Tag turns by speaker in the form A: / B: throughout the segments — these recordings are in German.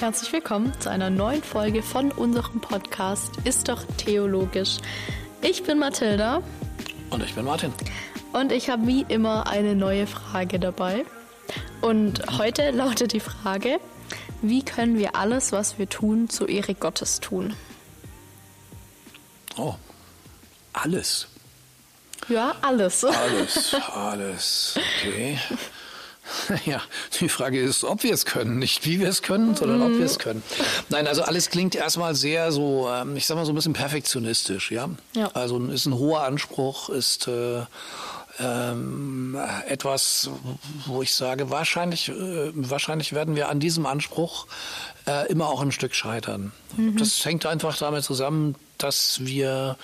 A: herzlich willkommen zu einer neuen Folge von unserem Podcast Ist doch theologisch. Ich bin Mathilda.
B: Und ich bin Martin.
A: Und ich habe wie immer eine neue Frage dabei. Und heute lautet die Frage, wie können wir alles, was wir tun, zur Ehre Gottes tun?
B: Oh, alles.
A: Ja, alles.
B: Alles, okay. Ja, die Frage ist, ob wir es können, nicht wie wir es können, sondern ob wir es können. Nein, also alles klingt erstmal sehr so, ich sag mal so ein bisschen perfektionistisch, ja. Also ist ein hoher Anspruch, ist etwas, wo ich sage, wahrscheinlich werden wir an diesem Anspruch immer auch ein Stück scheitern. Das hängt einfach damit zusammen, dass wir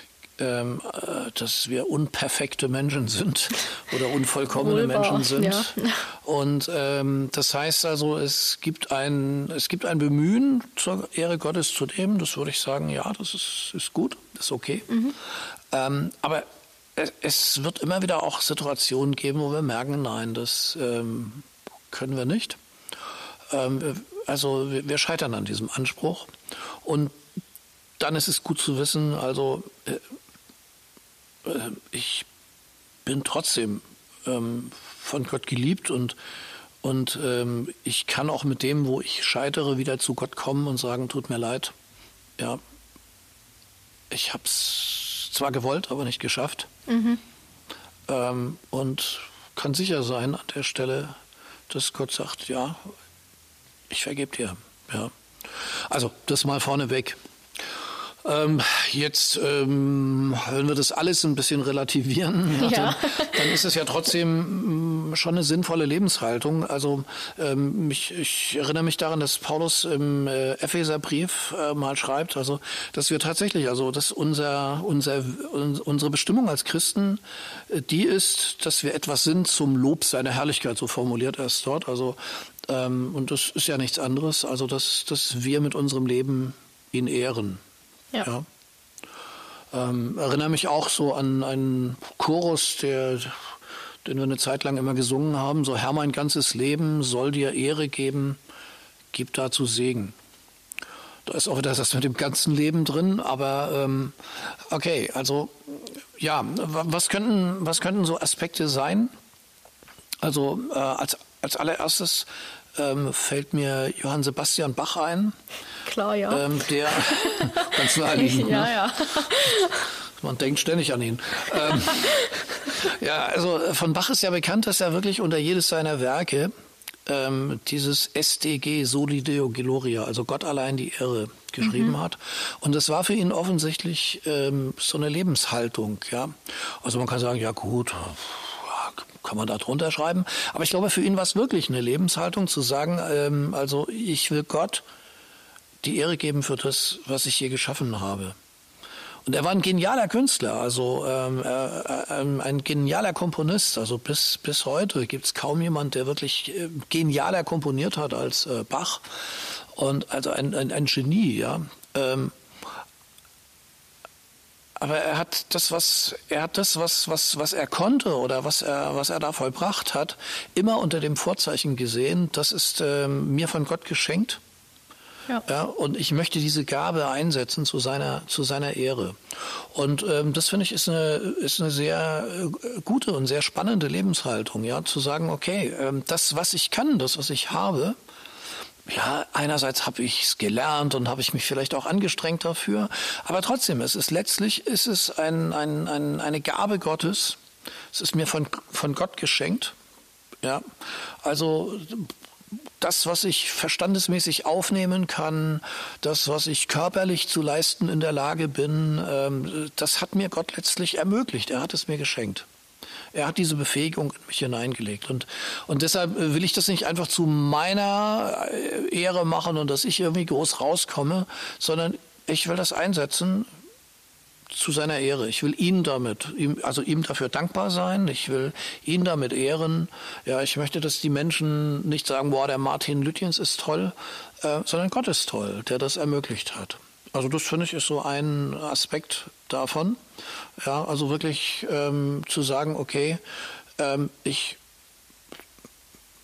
B: unperfekte Menschen sind oder unvollkommene Menschen sind. Ja. Und das heißt also, es gibt ein Bemühen zur Ehre Gottes zu dem, das würde ich sagen, ja, das ist gut, das ist okay. Aber es wird immer wieder auch Situationen geben, wo wir merken, nein, das können wir nicht. Also wir scheitern an diesem Anspruch. Und dann ist es gut zu wissen, also ich bin trotzdem von Gott geliebt und ich kann auch mit dem, wo ich scheitere, wieder zu Gott kommen und sagen, tut mir leid, ja, ich habe es zwar gewollt, aber nicht geschafft. Und kann sicher sein an der Stelle, dass Gott sagt, ja, ich vergebe dir. Ja. Also das mal vorneweg. Jetzt, wenn wir das alles ein bisschen relativieren, dann ist es ja trotzdem schon eine sinnvolle Lebenshaltung. Also ich erinnere mich daran, dass Paulus im Epheserbrief mal schreibt, also dass wir tatsächlich, also dass unsere Bestimmung als Christen, die ist, dass wir etwas sind zum Lob seiner Herrlichkeit, so formuliert er es dort. Also und das ist ja nichts anderes, also dass wir mit unserem Leben ihn ehren. Ja. Erinnere mich auch so an einen Chorus, den wir eine Zeit lang immer gesungen haben, so Herr, mein ganzes Leben soll dir Ehre geben, gib dazu Segen. Da ist auch wieder das mit dem ganzen Leben drin, aber okay, also ja, was könnten so Aspekte sein? Also als allererstes fällt mir Johann Sebastian Bach ein.
A: Klar, ja.
B: Der ganz naheliegend.
A: Ja.
B: Man denkt ständig an ihn. Ja, also von Bach ist ja bekannt, dass er wirklich unter jedes seiner Werke dieses SDG, Soli Deo Gloria, also Gott allein die Ehre, geschrieben hat. Und das war für ihn offensichtlich so eine Lebenshaltung. Ja, also man kann sagen, ja gut, kann man da drunter schreiben. Aber ich glaube, für ihn war es wirklich eine Lebenshaltung, zu sagen, also ich will Gott die Ehre geben für das, was ich hier geschaffen habe. Und er war ein genialer Künstler, also ein genialer Komponist. Also bis heute gibt es kaum jemand, der wirklich genialer komponiert hat als Bach. Und also ein Genie, ja. Aber er hat das, was er konnte oder was er da vollbracht hat, immer unter dem Vorzeichen gesehen, das ist mir von Gott geschenkt. Ja, und ich möchte diese Gabe einsetzen zu seiner Ehre. Und das finde ich ist eine sehr gute und sehr spannende Lebenshaltung, ja, zu sagen, okay, das, was ich kann, das, was ich habe, ja, einerseits habe ich es gelernt und habe ich mich vielleicht auch angestrengt dafür, aber trotzdem, es ist eine Gabe Gottes. Es ist mir von Gott geschenkt. Ja, also das, was ich verstandesmäßig aufnehmen kann, das, was ich körperlich zu leisten in der Lage bin, das hat mir Gott letztlich ermöglicht. Er hat es mir geschenkt. Er hat diese Befähigung in mich hineingelegt. Und deshalb will ich das nicht einfach zu meiner Ehre machen und dass ich irgendwie groß rauskomme, sondern ich will das einsetzen zu seiner Ehre. Ich will ihm dafür dankbar sein. Ich will ihn damit ehren. Ja, ich möchte, dass die Menschen nicht sagen, boah, der Martin Lütjens ist toll, sondern Gott ist toll, der das ermöglicht hat. Also das, finde ich, ist so ein Aspekt davon. Ja, also wirklich zu sagen, okay, ich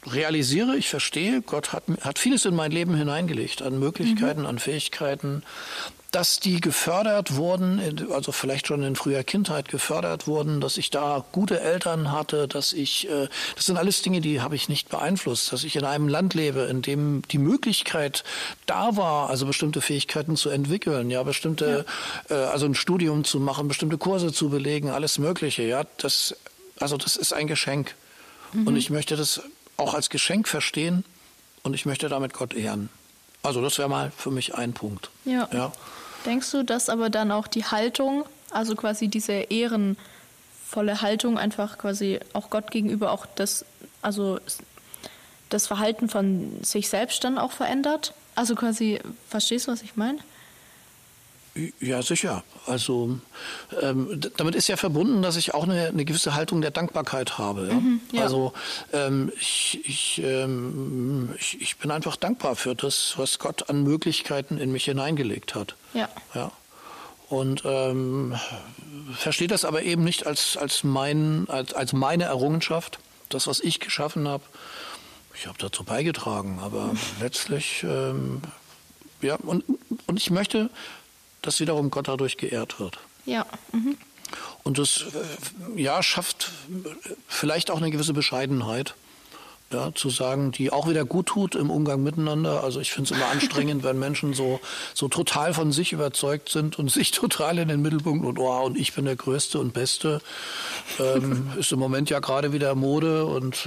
B: realisiere, ich verstehe, Gott hat vieles in mein Leben hineingelegt, an Möglichkeiten, an Fähigkeiten, dass die gefördert wurden, also vielleicht schon in früher Kindheit gefördert wurden, dass ich da gute Eltern hatte, das sind alles Dinge, die habe ich nicht beeinflusst, dass ich in einem Land lebe, in dem die Möglichkeit da war, also bestimmte Fähigkeiten zu entwickeln, ja, also ein Studium zu machen, bestimmte Kurse zu belegen, alles Mögliche, ja, das ist ein Geschenk. Und ich möchte das auch als Geschenk verstehen und ich möchte damit Gott ehren. Also das wäre mal für mich ein Punkt.
A: Ja. Denkst du, dass aber dann auch die Haltung, also quasi diese ehrenvolle Haltung einfach quasi auch Gott gegenüber auch das Verhalten von sich selbst dann auch verändert? Also quasi, verstehst du, was ich meine?
B: Ja, sicher. Also damit ist ja verbunden, dass ich auch eine gewisse Haltung der Dankbarkeit habe. Ja?
A: Ja.
B: Also ich bin einfach dankbar für das, was Gott an Möglichkeiten in mich hineingelegt hat.
A: Ja.
B: Und verstehe das aber eben nicht als meine Errungenschaft, das, was ich geschaffen habe. Ich habe dazu beigetragen, aber letztlich, ja, und ich möchte, dass wiederum Gott dadurch geehrt wird.
A: Ja.
B: Und das schafft vielleicht auch eine gewisse Bescheidenheit, ja, zu sagen, die auch wieder gut tut im Umgang miteinander. Also ich finde es immer anstrengend, wenn Menschen so total von sich überzeugt sind und sich total in den Mittelpunkt und ich bin der Größte und Beste. Ist im Moment ja gerade wieder Mode und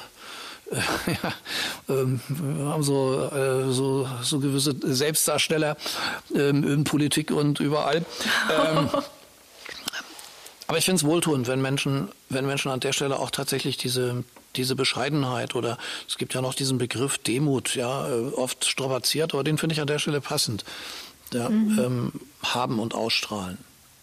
B: wir haben so gewisse Selbstdarsteller in Politik und überall. Aber ich finde es wohltuend, wenn Menschen an der Stelle auch tatsächlich diese Bescheidenheit oder es gibt ja noch diesen Begriff Demut, ja, oft strapaziert, aber den finde ich an der Stelle passend, ja, haben und ausstrahlen.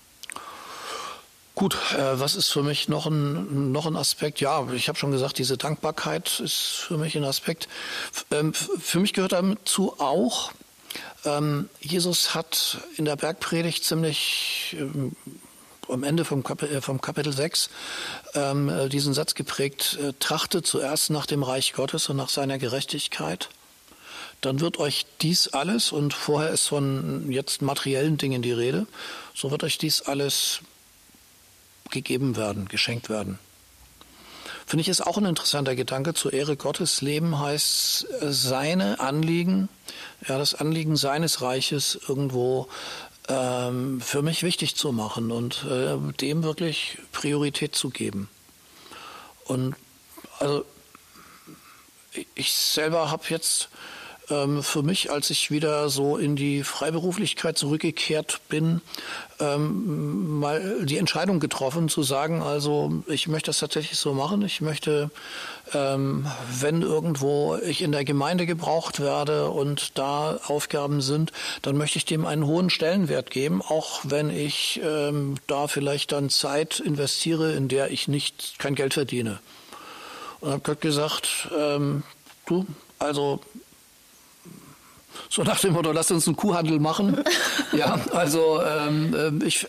B: Gut, was ist für mich noch ein Aspekt? Ja, ich habe schon gesagt, diese Dankbarkeit ist für mich ein Aspekt. Für mich gehört dazu auch, Jesus hat in der Bergpredigt ziemlich am Ende vom Kapitel 6 diesen Satz geprägt: Trachtet zuerst nach dem Reich Gottes und nach seiner Gerechtigkeit. Dann wird euch dies alles, und vorher ist von jetzt materiellen Dingen die Rede, so wird euch dies alles gegeben werden, geschenkt werden. Finde ich, ist auch ein interessanter Gedanke. Zur Ehre Gottes leben heißt, seine Anliegen, ja, das Anliegen seines Reiches irgendwo für mich wichtig zu machen und dem wirklich Priorität zu geben. Und also ich selber habe jetzt für mich, als ich wieder so in die Freiberuflichkeit zurückgekehrt bin, mal die Entscheidung getroffen, zu sagen, also ich möchte das tatsächlich so machen. Ich möchte, wenn irgendwo ich in der Gemeinde gebraucht werde und da Aufgaben sind, dann möchte ich dem einen hohen Stellenwert geben, auch wenn ich da vielleicht dann Zeit investiere, in der ich kein Geld verdiene. Und habe Gott gesagt, du, also so nach dem Motto, lass uns einen Kuhhandel machen. Ja, also ich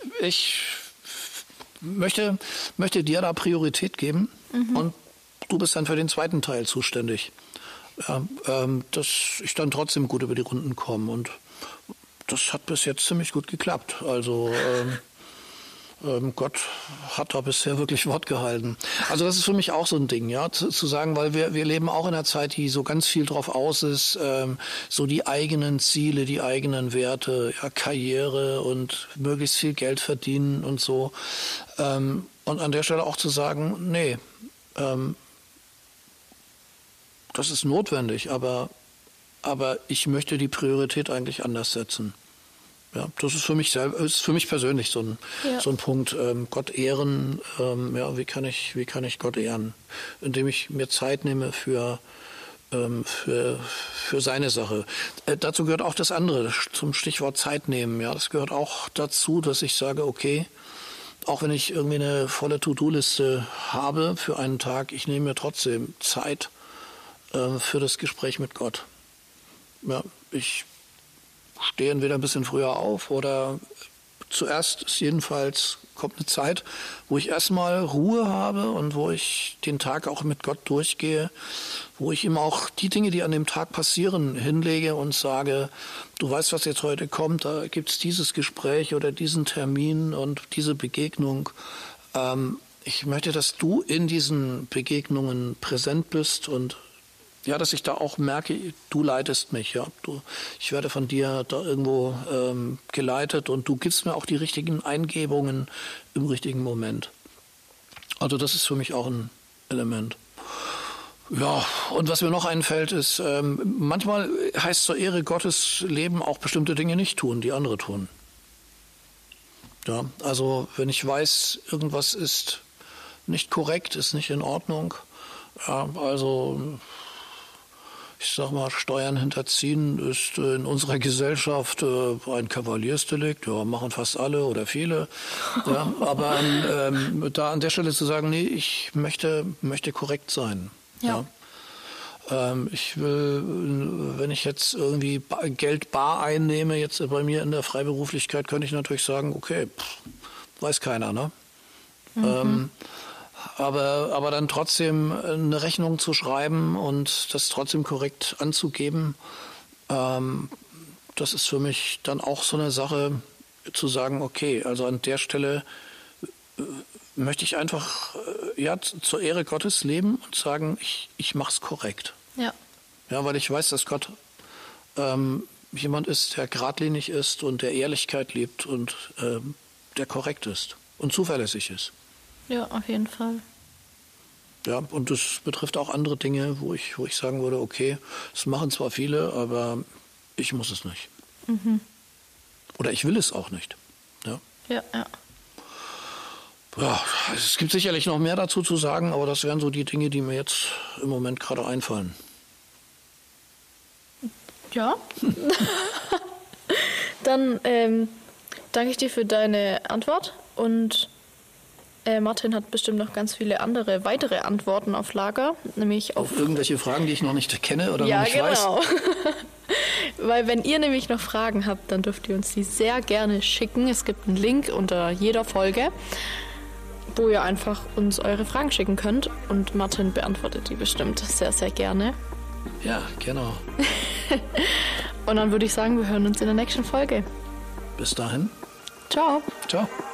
B: möchte dir da Priorität geben und du bist dann für den zweiten Teil zuständig. Ja, dass ich dann trotzdem gut über die Runden komme und das hat bis jetzt ziemlich gut geklappt. Also Gott hat da bisher wirklich Wort gehalten. Also das ist für mich auch so ein Ding, ja, zu sagen, weil wir leben auch in einer Zeit, die so ganz viel drauf aus ist, so die eigenen Ziele, die eigenen Werte, ja, Karriere und möglichst viel Geld verdienen und so. Und an der Stelle auch zu sagen, nee, das ist notwendig, aber ich möchte die Priorität eigentlich anders setzen. Ja, das ist für mich persönlich so ein Punkt. Gott ehren, ja, wie kann ich Gott ehren? Indem ich mir Zeit nehme für seine Sache. Dazu gehört auch das andere, zum Stichwort Zeit nehmen. Ja, das gehört auch dazu, dass ich sage, okay, auch wenn ich irgendwie eine volle To-Do-Liste habe für einen Tag, ich nehme mir trotzdem Zeit für das Gespräch mit Gott. Ja, ich stehe entweder ein bisschen früher auf oder zuerst ist jedenfalls, kommt eine Zeit, wo ich erstmal Ruhe habe und wo ich den Tag auch mit Gott durchgehe, wo ich ihm auch die Dinge, die an dem Tag passieren, hinlege und sage, du weißt, was jetzt heute kommt, da gibt's dieses Gespräch oder diesen Termin und diese Begegnung. Ich möchte, dass du in diesen Begegnungen präsent bist und ja, dass ich da auch merke, du leitest mich. Ja, ich werde von dir da irgendwo geleitet und du gibst mir auch die richtigen Eingebungen im richtigen Moment. Also das ist für mich auch ein Element. Ja, und was mir noch einfällt ist, manchmal heißt zur Ehre Gottes Leben auch bestimmte Dinge nicht tun, die andere tun. Ja, also wenn ich weiß, irgendwas ist nicht korrekt, ist nicht in Ordnung, ja, also ich sag mal, Steuern hinterziehen ist in unserer Gesellschaft ein Kavaliersdelikt, ja, machen fast alle oder viele. Ja, aber da an der Stelle zu sagen, nee, ich möchte korrekt sein.
A: Ja.
B: Ja. Ich will, wenn ich jetzt irgendwie Geld bar einnehme, jetzt bei mir in der Freiberuflichkeit, könnte ich natürlich sagen, okay, weiß keiner, ne? Mhm. Aber dann trotzdem eine Rechnung zu schreiben und das trotzdem korrekt anzugeben, das ist für mich dann auch so eine Sache, zu sagen, okay, also an der Stelle möchte ich einfach ja, zur Ehre Gottes leben und sagen, ich mache es korrekt.
A: Ja.
B: Ja, weil ich weiß, dass Gott jemand ist, der geradlinig ist und der Ehrlichkeit liebt und der korrekt ist und zuverlässig ist.
A: Ja, auf jeden Fall.
B: Ja, und das betrifft auch andere Dinge, wo ich sagen würde, okay, das machen zwar viele, aber ich muss es nicht. Mhm. Oder ich will es auch nicht. Ja.
A: Ja, ja.
B: Ja, es gibt sicherlich noch mehr dazu zu sagen, aber das wären so die Dinge, die mir jetzt im Moment gerade einfallen.
A: Ja. Dann danke ich dir für deine Antwort und Martin hat bestimmt noch ganz viele weitere Antworten auf Lager, nämlich auf
B: irgendwelche Fragen, die ich noch nicht kenne oder noch nicht weiß. Ja, genau.
A: Weil wenn ihr nämlich noch Fragen habt, dann dürft ihr uns die sehr gerne schicken. Es gibt einen Link unter jeder Folge, wo ihr einfach uns eure Fragen schicken könnt und Martin beantwortet die bestimmt sehr, sehr gerne.
B: Ja, genau.
A: Und dann würde ich sagen, wir hören uns in der nächsten Folge.
B: Bis dahin.
A: Ciao.
B: Ciao.